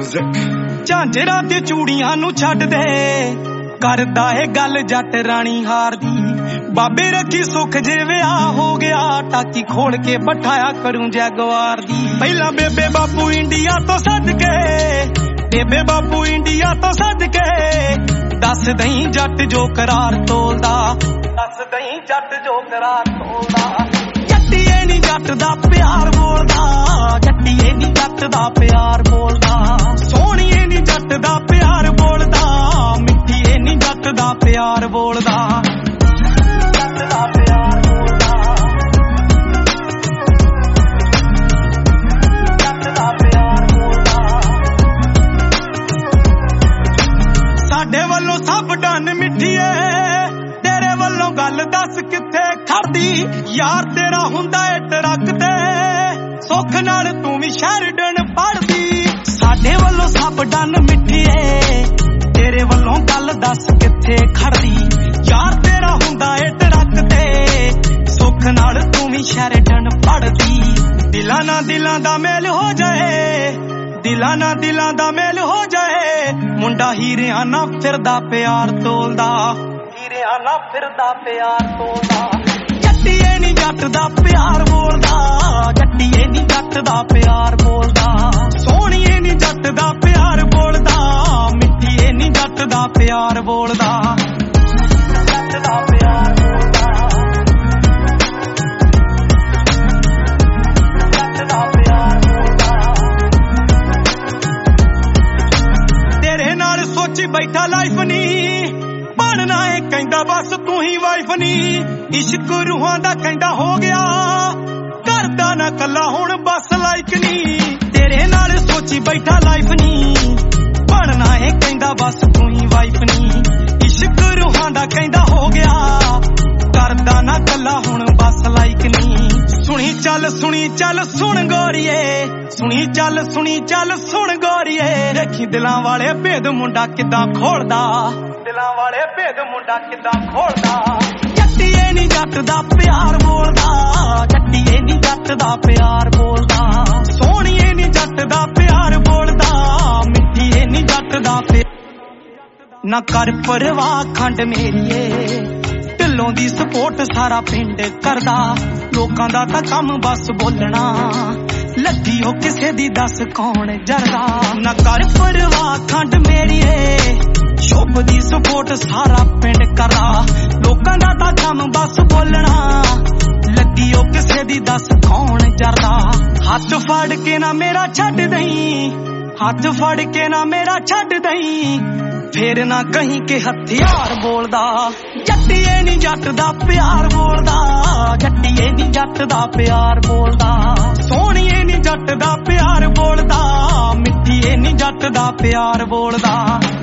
ਝਾਂਜਰਾਂ ਤੇ ਚੂੜੀਆਂ ਨੂੰ ਛੱਡ ਦੇ ਕਰਦਾ ਏ ਗੱਲ ਜੱਟ ਰਾਣੀ ਹਾਰ ਦੀ ਬਾਬੇ ਰੱਖੀ ਸੁੱਖ ਜੇ ਵਿਆਹ ਹੋ ਗਿਆ ਟਾਕੀ ਖੋਲ ਕੇ ਬਿਠਾਇਆ ਕਰੂੰ ਜੈਗਵਾਰ ਦੀ ਪਹਿਲਾਂ ਬੇਬੇ ਬਾਪੂ ਇੰਡੀਆ ਤੋਂ ਸੱਦ ਕੇ ਬੇਬੇ ਬਾਪੂ ਇੰਡੀਆ ਤੋਂ ਸੱਦ ਕੇ ਦੱਸ ਦਈ ਜੱਟ ਜੋ ਕਰਾਰ ਤੋਲਦਾ ਦੱਸ ਦਈ ਜੱਟ ਜੋ ਕਰਾਰ ਤੋਲਦਾ ਜੱਟੀਏ ਨੀ ਜੱਟ ਦਾ ਪਿਆਰ ਬੋਲਦਾ ਜੱਟੀਏ ਨੀ ਜੱਟ ਦਾ ਪਿਆਰ ਬੋਲਦਾ ਸੋਹਣੀਏ ਨੀ ਜੱਟ ਦਾ ਪਿਆਰ ਬੋਲਦਾ ਮਿੱਠੀਏ ਨੀ ਜੱਟ ਦਾ ਪਿਆਰ ਬੋਲਦਾ ਜੱਟ ਦਾ ਪਿਆਰ ਬੋਲਦਾ ਜੱਟ ਦਾ ਪਿਆਰ ਬੋਲਦਾ ਸਾਡੇ ਵੱਲੋਂ ਸਭ ਡਨ ਮਿੱਠੀਏ ਤੇਰੇ ਵੱਲੋਂ ਗੱਲ ਦੱਸ ਕਿੱਥੇ ਖੜਦੀ ਯਾਰ ਤੇਰਾ ਹੁੰਦਾ ਏ ਟਰੱਕ ਤੇ ਸੁੱਖ ਨਾਲ ਤੂੰ ਵੀ ਸ਼ੈਰਡਨ ਪੜਦੀ ਸਾਡੇ ਵੱਲੋਂ ਸਭ ਡਨ ਮਿੱਠੀਏ ਤੇਰੇ ਵੱਲੋਂ ਗੱਲ ਦੱਸ ਕਿੱਥੇ ਖੜਦੀ ਯਾਰ ਤੇਰਾ ਹੁੰਦਾ ਏ ਟਰੱਕ ਤੇ ਸੁੱਖ ਨਾਲ ਤੂੰ ਵੀ ਸ਼ੈਰਡਨ ਪੜਦੀ ਦਿਲਾਂ ਨਾਲ ਦਿਲਾਂ ਦਾ ਮੇਲ ਹੋ ਜਾਏ ਦਿਲਾਂ ਨਾਲ ਦਿਲਾਂ ਦਾ ਮੇਲ ਹੋ ਜਾਏ ਮੁੰਡਾ ਹੀਰਿਆਂ ਨਾਲ ਫਿਰਦਾ ਪਿਆਰ ਤੋਲਦਾ ਹੀਰਿਆਂ ਨਾਲ ਫਿਰਦਾ ਪਿਆਰ ਤੋਲਦਾ ਜੱਟੀਏ ਨੀ ਜੱਟ ਦਾ ਪਿਆਰ ਬੋਲਦਾ ਜੱਟੀਏ ਨੀ ਜੱਟ ਦਾ ਪਿਆਰ ਬੋਲਦਾ ਸੋਹਣੀਏ ਨੀ ਜੱਟ ਦਾ ਪਿਆਰ ਬੋਲਦਾ ਮਿੱਠੀਏ ਨੀ ਜੱਟ ਦਾ ਪਿਆਰ ਬੋਲਦਾ ਜੱਟ ਦਾ ਪਿਆਰ ਬੋਲਦਾ ਜੱਟ ਦਾ ਪਿਆਰ ਬੋਲਦਾ ਤੇਰੇ ਨਾਲ ਸੋਚੀ ਬੈਠਾ ਲਾਈਫ ਨੀ ਬਣਨਾ ਏ ਕਹਿੰਦਾ ਬਸ ਤੂੰ ਹੀ ਵਾਈਫ ਨੀ ਇਸ਼ਕ ਰੂਹਾਂ ਦਾ ਕਹਿੰਦਾ ਹੋ ਗਿਆ ਕਰਦਾ ਨਾ ਕੱਲਾ ਹੁਣ ਬਸ ਲਾਈਕ ਨੀ ਤੇਰੇ ਨਾਲ ਸੋਚੀ ਬੈਠਾ ਲਾਈਫ ਨੀ ਬਣਨਾ ਏ ਕਹਿੰਦਾ ਬਸ ਤੂੰ ਹੀ ਵਾਈਫ ਨੀ ਇਸ਼ਕ ਰੂਹਾਂ ਦਾ ਕਹਿੰਦਾ ਹੋ ਗਿਆ ਕਰਦਾ ਨਾ ਕੱਲਾ ਹੁਣ ਬਸ ਲਾਈਕ ਨੀ ਸੁਣੀ ਚੱਲ ਸੁਣ ਗੋਰੀਏ ਸੁਣੀ ਚੱਲ ਸੁਣ ਗੋਰੀਏ ਦੇਖੀ ਦਿਲਾਂ ਵਾਲੇ ਭੇਦ ਮੁੰਡਾ ਕਿੱਦਾਂ ਖੋਲਦਾ ਦਿਲਾਂ ਵਾਲੇ ਭੇਦ ਮੁੰਡਾ ਕਿੱਦਾਂ ਖੋਲਦਾ ਜੱਟੀਏ ਨੀ ਜੱਟ ਦਾ ਪਿਆਰ ਬੋਲਦਾ ਜੱਟੀਏ ਨੀ ਜੱਟ ਦਾ ਪਿਆਰ ਬੋਲਦਾ ਸੋਹਣੀਏ ਨੀ ਜੱਟ ਦਾ ਪਿਆਰ ਬੋਲਦਾ ਮਿੱਠੀਏ ਨੀ ਜੱਟ ਦਾ ਨਾ ਕਰ ਪਰਵਾਹ ਖੰਡ ਮੇਰੀਏ ਢਿੱਲੋਂ ਦੀ ਸਪੋਰਟ ਸਾਰਾ ਪਿੰਡ ਕਰਦਾ ਲੋਕਾਂ ਦਾ ਤਾਂ ਕੰਮ ਬਸ ਬੋਲਣਾ ਲੱਗੀ ਹੋ ਕਿਸੇ ਦੀ ਦੱਸ ਕੌਣ ਜਰਦਾ ਨਾ ਕਰ ਪਰਵਾਹ ਖੰਡ ਮੇਰੀਏ ਸ਼ੁਭ ਦੀ ਸਪੋਰਟ ਸਾਰਾ ਪਿੰਡ ਕਰਦਾ ਲੋਕਾਂ ਦਾ ਤਾਂ ਕੰਮ ਬਸ ਬੋਲਣਾ ਲੱਗੀ ਹੋ ਕਿਸੇ ਦੀ ਦੱਸ ਕੌਣ ਜਰਦਾ ਹੱਥ ਫੜ ਕੇ ਨਾ ਮੇਰਾ ਛੱਡ ਦਈ ਹੱਥ ਫੜ ਕੇ ਨਾ ਮੇਰਾ ਛੱਡ ਦਈ ਫੇਰ ਨਾ ਕਹੀਂ ਕਿ ਹਥਿਆਰ ਬੋਲਦਾ ਜੱਟੀਏ ਨੀ ਜੱਟ ਦਾ ਪਿਆਰ ਬੋਲਦਾ ਜੱਟੀਏ ਨੀ ਜੱਟ ਦਾ ਪਿਆਰ ਬੋਲਦਾ ਸੋਹਣੀਏ ਨੀ ਜੱਟ ਦਾ ਪਿਆਰ ਬੋਲਦਾ ਮਿੱਠੀਏ ਨੀ ਜੱਟ ਦਾ ਪਿਆਰ ਬੋਲਦਾ